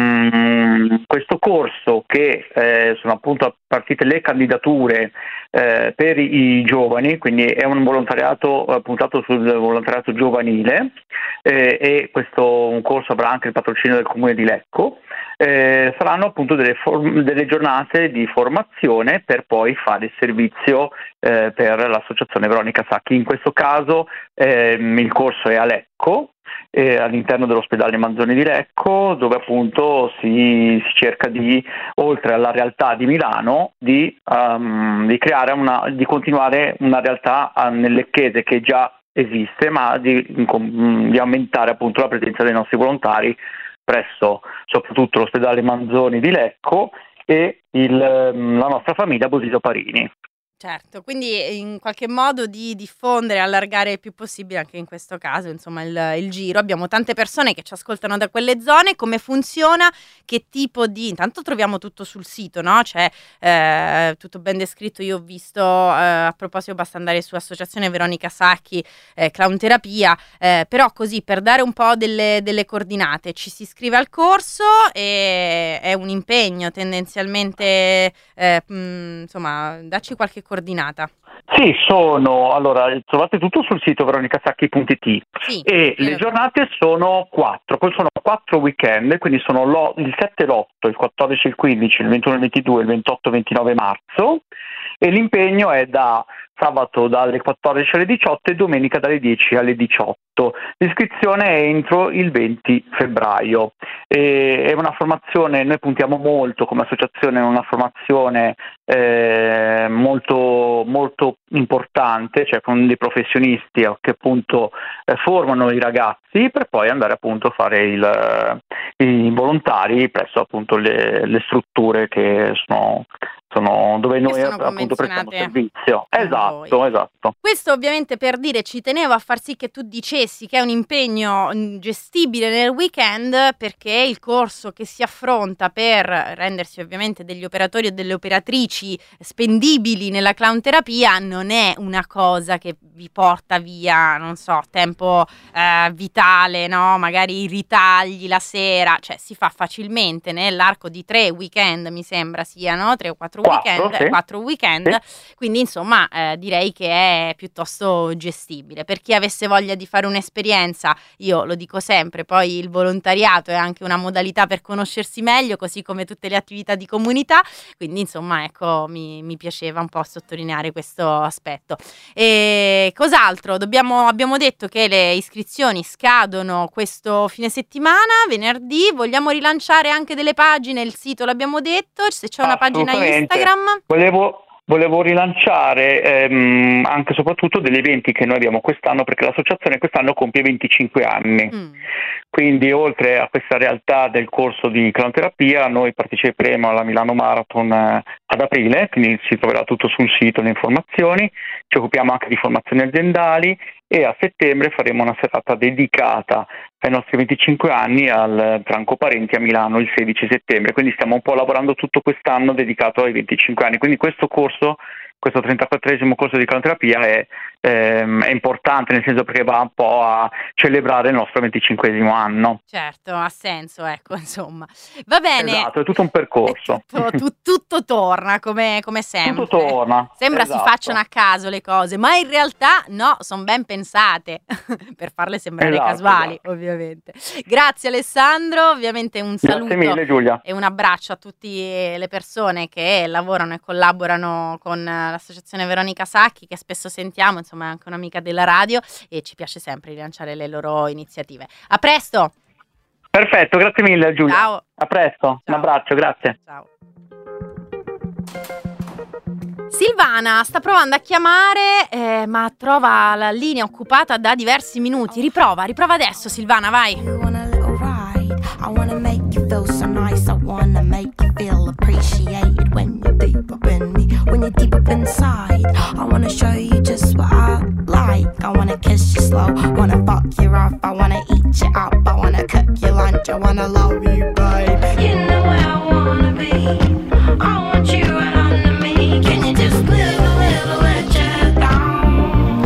corso, che sono appunto partite le candidature per i giovani, quindi è un volontariato puntato sul volontariato giovanile, e un corso avrà anche il patrocinio del comune di Lecco. Saranno appunto delle giornate di formazione per poi fare il servizio per l'associazione Veronica Sacchi. In questo caso il corso è a Lecco, all'interno dell'ospedale Manzoni di Lecco, dove appunto si cerca di, oltre alla realtà di Milano, di creare di continuare una realtà nel lecchese che già esiste, ma di aumentare appunto la presenza dei nostri volontari presso soprattutto l'ospedale Manzoni di Lecco e la nostra famiglia Bosio Parini. Certo, quindi in qualche modo di diffondere, allargare il più possibile anche in questo caso, insomma, il giro. Abbiamo tante persone che ci ascoltano da quelle zone. Come funziona? Che tipo di... Intanto troviamo tutto sul sito, no? C'è tutto ben descritto. Io ho visto, a proposito, basta andare su Associazione Veronica Sacchi, Clown Terapia, però così per dare un po' delle coordinate. Ci si iscrive al corso e è un impegno tendenzialmente, insomma, dacci qualche coordinata. Sì, trovate tutto sul sito veronicasacchi.it, sì, e le giornate sono 4, poi sono 4 weekend, quindi sono il 7 l'8, il 14 il 15, il 21 il 22, il 28 29 marzo, e l'impegno è da sabato dalle 14 alle 18 e domenica dalle 10 alle 18. L'iscrizione è entro il 20 febbraio. È una formazione, noi puntiamo molto come associazione a una formazione molto, molto importante, cioè con dei professionisti che appunto formano i ragazzi per poi andare appunto a fare i volontari presso appunto le strutture che sono dove noi appunto prestiamo servizio. Esatto. Questo ovviamente per dire, ci tenevo a far sì che tu dicessi che è un impegno gestibile nel weekend, perché il corso che si affronta per rendersi ovviamente degli operatori o delle operatrici spendibili nella clown terapia non è una cosa che vi porta via, non so, tempo vitale, no? Magari i ritagli la sera, cioè si fa facilmente nell'arco di 3 weekend, mi sembra siano 3 o 4 weekend, 4 weekend, sì. Quindi insomma direi che è piuttosto gestibile. Per chi avesse voglia di fare un'esperienza, io lo dico sempre, poi il volontariato è anche una modalità per conoscersi meglio, così come tutte le attività di comunità, quindi insomma ecco, mi piaceva un po' sottolineare questo aspetto. E cos'altro? Abbiamo detto che le iscrizioni scadono questo fine settimana, venerdì. Vogliamo rilanciare anche delle pagine, il sito l'abbiamo detto, se c'è una pagina Instagram. Volevo rilanciare anche e soprattutto degli eventi che noi abbiamo quest'anno, perché l'associazione quest'anno compie 25 anni. Quindi oltre a questa realtà del corso di clown terapia, noi parteciperemo alla Milano Marathon ad aprile, quindi si troverà tutto sul sito, le informazioni. Ci occupiamo anche di formazioni aziendali e a settembre faremo una serata dedicata ai nostri 25 anni al Franco Parenti a Milano il 16 settembre, quindi stiamo un po' lavorando tutto quest'anno dedicato ai 25 anni, quindi questo corso, questo 34esimo corso di clown terapia è importante, nel senso perché va un po' a celebrare il nostro 25esimo anno. Certo, ha senso, ecco, insomma. Va bene. Esatto, è tutto un percorso. Tutto torna, come sempre. Tutto torna. Sembra si facciano a caso le cose, ma in realtà no, sono ben pensate, per farle sembrare casuali, ovviamente. Grazie Alessandro, ovviamente un saluto. Grazie mille Giulia. E un abbraccio a tutte le persone che lavorano e collaborano con l'associazione Veronica Sacchi, che spesso sentiamo, insomma, insomma è anche un'amica della radio e ci piace sempre rilanciare le loro iniziative. A presto! Perfetto, grazie mille Giulia. Ciao. A presto, ciao. Un abbraccio, grazie. Ciao. Silvana sta provando a chiamare, ma trova la linea occupata da diversi minuti. Riprova adesso Silvana, vai. I wanna make you feel so nice. I wanna make you feel appreciated when you're deep up in me, when you're deep up inside. I wanna show you just what I like. I wanna kiss you slow, wanna fuck you off. I wanna eat you up, I wanna cook your lunch. I wanna love you, babe. You know where I wanna be. I want you right under me. Can you just live a little, let your head down?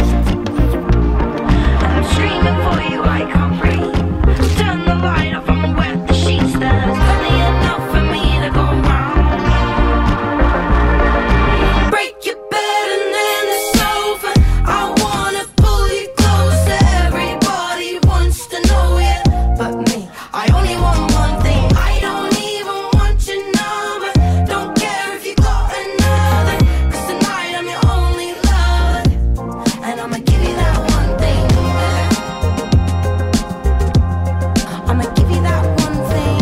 I'm screaming for you, I can't breathe. Turn the light off, I'm wet the sheets. There's plenty enough for me to go round. Break your bed and then the sofa. I wanna pull you closer. Everybody wants to know it, but me, I only want one thing. I don't even want your number. Don't care if you got another, 'cause tonight I'm your only lover, and I'ma give you that one thing. I'ma give you that one thing.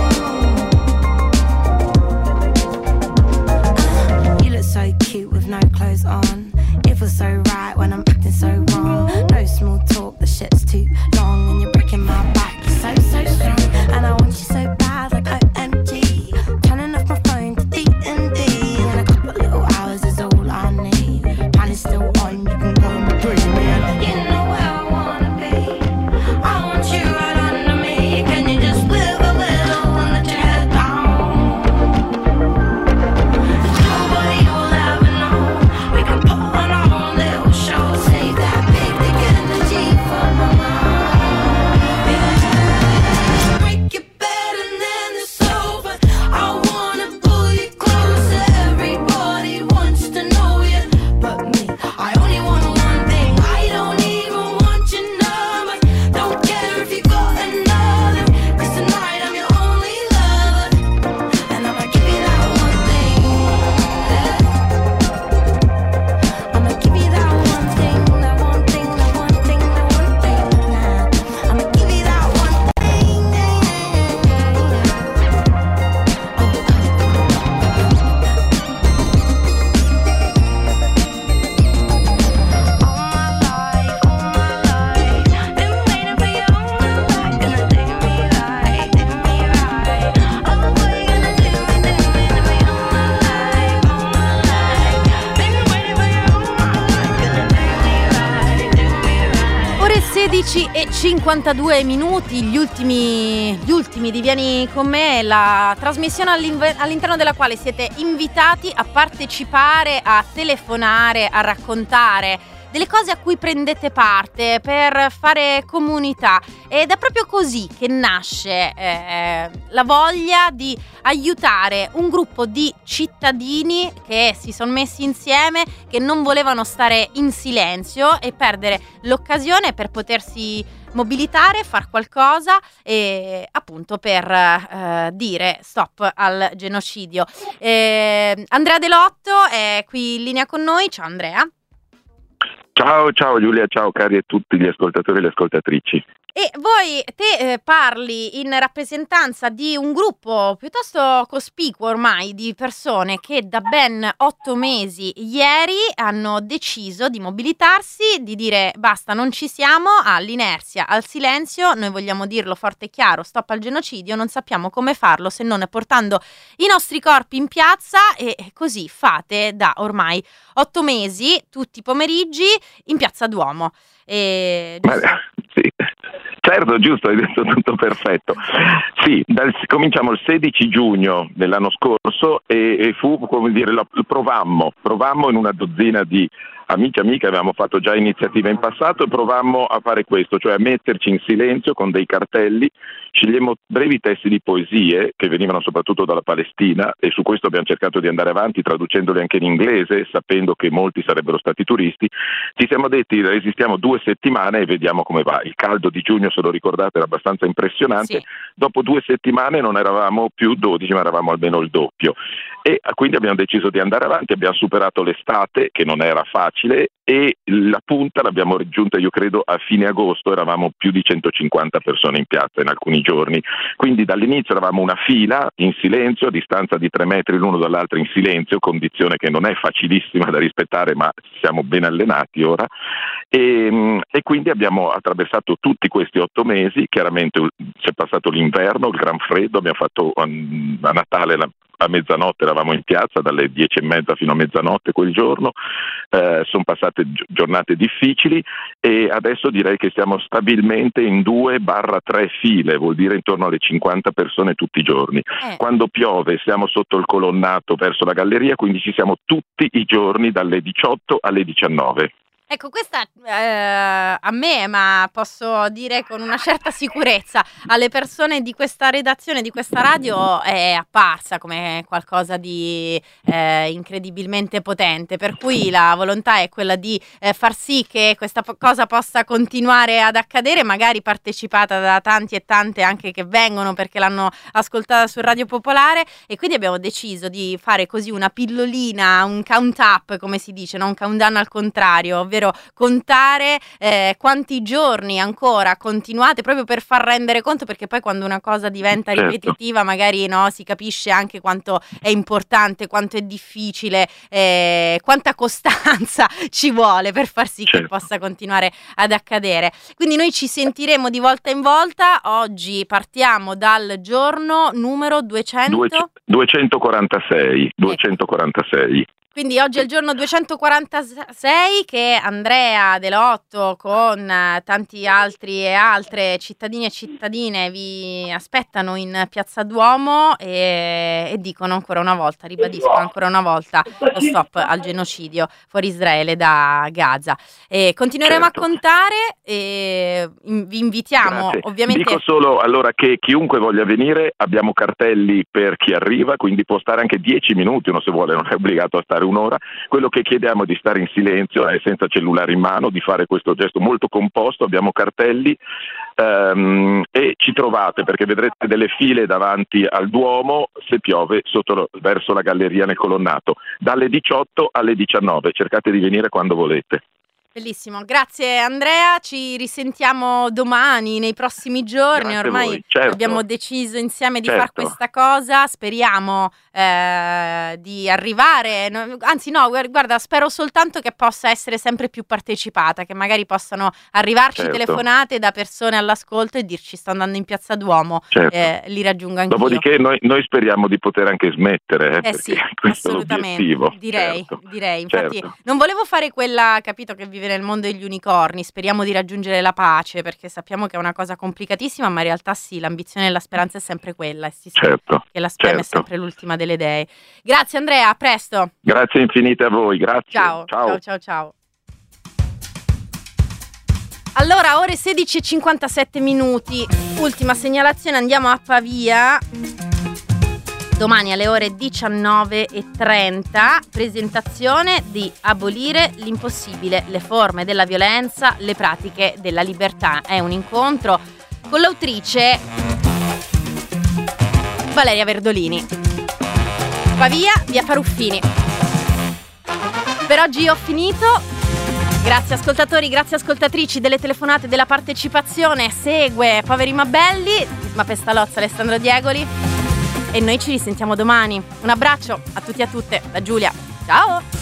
You look so cute with no clothes on. It feels so right when I'm acting so wrong. No small talk, the shit's too long, and you're breaking my back. You're so strong, and I want you so bad, like OMG. Turning off my phone to D&D, and a couple little hours is all I need. Plan is still on, you can go and between me. You know where I wanna be. I want you right under me. Can you just live a little and let your head down? Nobody will ever know. We can put on our own little show. Save that big dick energy for my mom. Break your bed and then the sofa. I wanna pull you closer. Everybody wants to know you, but me, I only want one thing. I don't even want your number. Don't care if you got another, 'cause tonight I'm your only lover, and I'ma give you that one thing. I'ma give you that one thing, that one thing, that one thing, that one thing. I'ma give you that one thing. Been waiting for you all my life. Gonna do me right, do me right. Oh, boy, you're gonna do me all my life, all my life. Been waiting for you all my life. Gonna do me right, do me right. Ore 16:52 minuti, gli ultimi di Vieni con me, la trasmissione all'interno della quale siete invitati a partecipare, a telefonare, a raccontare delle cose a cui prendete parte per fare comunità, ed è proprio così che nasce la voglia di aiutare un gruppo di cittadini che si sono messi insieme, che non volevano stare in silenzio e perdere l'occasione per potersi mobilitare, far qualcosa e appunto per dire stop al genocidio. Andrea Delotto è qui in linea con noi. Ciao Andrea. Ciao Giulia, ciao cari a tutti gli ascoltatori e le ascoltatrici. E te parli in rappresentanza di un gruppo piuttosto cospicuo ormai di persone che da ben 8 mesi ieri hanno deciso di mobilitarsi, di dire basta, non ci siamo all'inerzia, al silenzio, noi vogliamo dirlo forte e chiaro, stop al genocidio, non sappiamo come farlo se non portando i nostri corpi in piazza, e così fate da ormai 8 mesi, tutti i pomeriggi in Piazza Duomo. Sì. Certo, giusto, hai detto tutto perfetto. Sì, cominciamo il 16 giugno dell'anno scorso e fu, come dire, provammo in una dozzina di amici e amiche, avevamo fatto già iniziative in passato e provammo a fare questo, cioè a metterci in silenzio con dei cartelli, scegliemmo brevi testi di poesie che venivano soprattutto dalla Palestina, e su questo abbiamo cercato di andare avanti traducendoli anche in inglese, sapendo che molti sarebbero stati turisti. Ci siamo detti resistiamo 2 settimane e vediamo come va. Il caldo di giugno, se lo ricordate, era abbastanza impressionante. Sì. Dopo 2 settimane non eravamo più 12, ma eravamo almeno il doppio, e quindi abbiamo deciso di andare avanti. Abbiamo superato l'estate, che non era facile, e la punta l'abbiamo raggiunta, io credo, a fine agosto. Eravamo più di 150 persone in piazza in alcuni giorni, quindi dall'inizio eravamo una fila in silenzio, a distanza di 3 metri l'uno dall'altro in silenzio, condizione che non è facilissima da rispettare, ma siamo ben allenati ora, e quindi abbiamo attraversato tutti questi 8 mesi. Chiaramente c'è passato l'inverno, il gran freddo, abbiamo fatto a Natale a mezzanotte, eravamo in piazza dalle 10:30 fino a mezzanotte quel giorno. Sono passate giornate difficili, e adesso direi che siamo stabilmente in 2/3 file, vuol dire intorno alle 50 persone tutti i giorni. Quando piove siamo sotto il colonnato verso la galleria, quindi ci siamo tutti i giorni dalle 18 alle 19. Ecco, questa a me, ma posso dire con una certa sicurezza, alle persone di questa redazione, di questa radio, è apparsa come qualcosa di incredibilmente potente, per cui la volontà è quella di far sì che questa cosa possa continuare ad accadere, magari partecipata da tanti e tante anche che vengono perché l'hanno ascoltata su Radio Popolare, e quindi abbiamo deciso di fare così una pillolina, un count up, come si dice, no? Un countdown al contrario, ovvero contare quanti giorni ancora continuate, proprio per far rendere conto, perché poi quando una cosa diventa ripetitiva magari si capisce anche quanto è importante, quanto è difficile, quanta costanza ci vuole per far sì che possa continuare ad accadere. Quindi noi ci sentiremo di volta in volta. Oggi partiamo dal giorno numero 246. Quindi oggi è il giorno 246 che Andrea Delotto con tanti altri e altre cittadini e cittadine vi aspettano in Piazza Duomo e dicono ancora una volta, ribadisco ancora una volta, lo stop al genocidio fuori Israele da Gaza. E continueremo a contare e vi invitiamo. Grazie. Ovviamente. Dico solo allora che chiunque voglia venire, abbiamo cartelli per chi arriva, quindi può stare anche 10 minuti, uno se vuole, non è obbligato a stare un'ora. Quello che chiediamo è di stare in silenzio, senza cellulare in mano, di fare questo gesto molto composto. Abbiamo cartelli e ci trovate, perché vedrete delle file davanti al Duomo se piove verso la galleria nel colonnato, dalle 18 alle 19. Cercate di venire quando volete. Bellissimo, grazie Andrea, ci risentiamo domani, nei prossimi giorni. Grazie ormai abbiamo deciso insieme di fare questa cosa, speriamo di arrivare, anzi no, guarda, spero soltanto che possa essere sempre più partecipata, che magari possano arrivarci telefonate da persone all'ascolto e dirci sto andando in Piazza Duomo, li raggiungo anch'io. Dopodiché noi speriamo di poter anche smettere, sì, questo assolutamente, è l'obiettivo. Direi, infatti non volevo fare quella, capito, che vive nel mondo degli unicorni, speriamo di raggiungere la pace, perché sappiamo che è una cosa complicatissima, ma in realtà sì, l'ambizione e la speranza è sempre quella, e si sa che la spema è sempre l'ultima delle dee. Grazie Andrea, a presto. Grazie infinite a voi, grazie. Ciao. Allora, ore 16:57, ultima segnalazione, andiamo a Pavia. Domani alle ore 19:30, presentazione di Abolire l'impossibile, le forme della violenza, le pratiche della libertà. È un incontro con l'autrice Valeria Verdolini. Pavia, via Faruffini. Per oggi ho finito. Grazie ascoltatori, grazie ascoltatrici delle telefonate, della partecipazione. Segue Poveri ma Belli, Isma Pestalozza, Alessandro Diegoli. E noi ci risentiamo domani. Un abbraccio a tutti e a tutte da Giulia. Ciao!